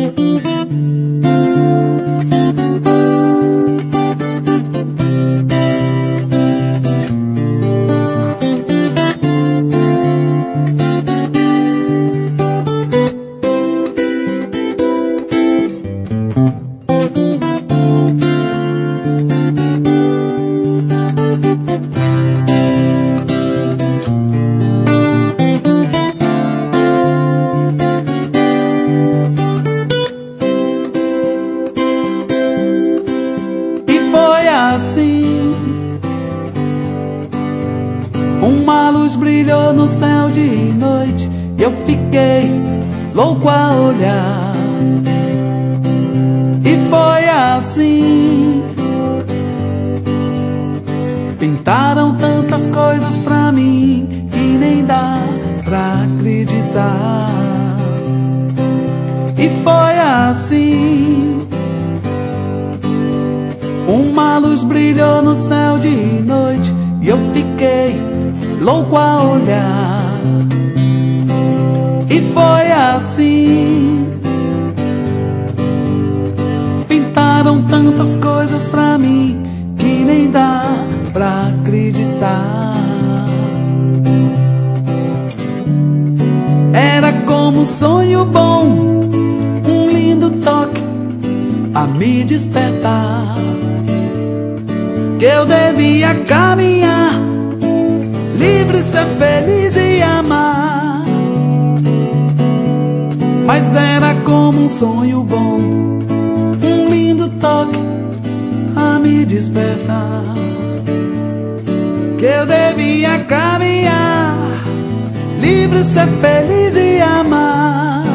Assim, uma luz brilhou no céu de noite e eu fiquei louco a olhar. E foi assim, pintaram tantas coisas pra mim que nem dá pra acreditar. E foi assim, uma luz brilhou no céu de noite e eu fiquei louco a olhar. E foi assim, pintaram tantas coisas pra mim que nem dá pra acreditar. Era como um sonho bom, um lindo toque a me despertar, que eu devia caminhar, livre, ser feliz e amar. Mas era como um sonho bom, um lindo toque a me despertar, que eu devia caminhar, livre, ser feliz e amar.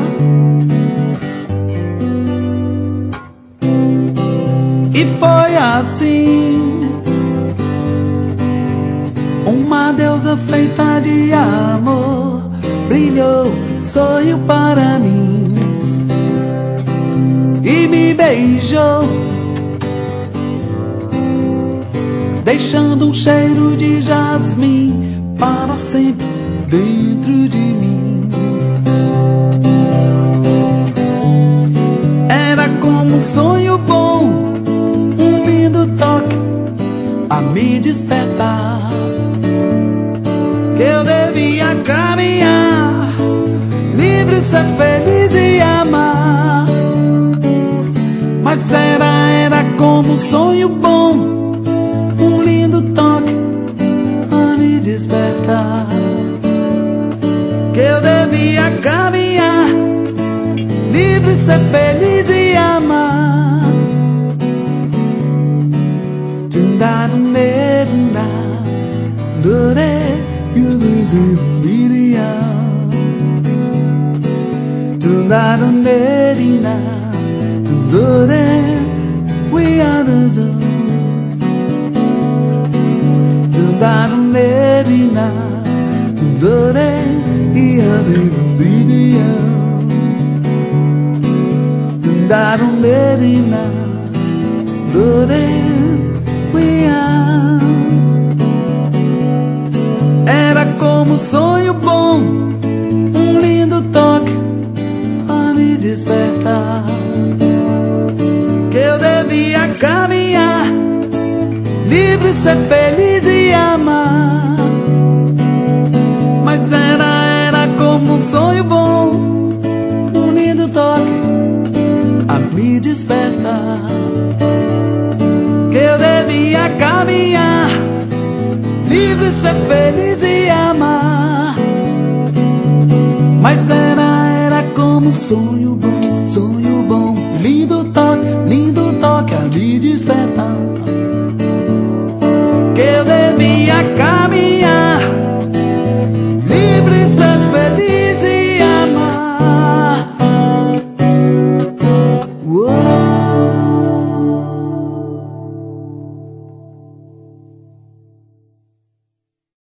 E foi assim, uma deusa feita de amor brilhou, sorriu para mim e me beijou, deixando um cheiro de jasmim para sempre dentro de mim. Era como um sonho bom, um lindo toque a me despertar, que eu devia caminhar, livre, ser feliz e amar. Mas era como um sonho bom, um lindo toque a me despertar, que eu devia caminhar, livre, ser feliz e amar. We are the zone. Era como um sonho bom, um lindo toque a me despertar, que eu devia caminhar, livre, ser feliz e amar. Mas era como um sonho bom, um lindo toque a me despertar, que eu devia caminhar, livre, ser feliz e amar. Mas era como um sonho